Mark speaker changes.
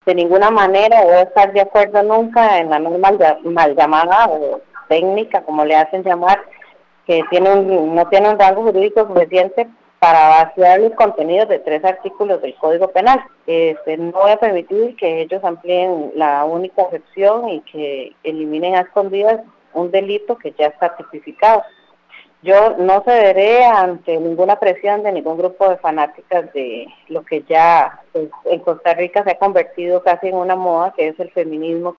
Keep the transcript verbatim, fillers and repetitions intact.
Speaker 1: de ninguna manera voy a estar de acuerdo nunca en la norma mal llamada o técnica, como le hacen llamar, que tiene un, no tiene un rango jurídico suficiente para vaciar los contenidos de tres artículos del Código Penal. Este, no voy a permitir que ellos amplíen la única excepción y que eliminen a escondidas un delito que ya está tipificado. Yo no cederé ante ninguna presión de ningún grupo de fanáticas de lo que ya pues, en Costa Rica se ha convertido casi en una moda, que es el feminismo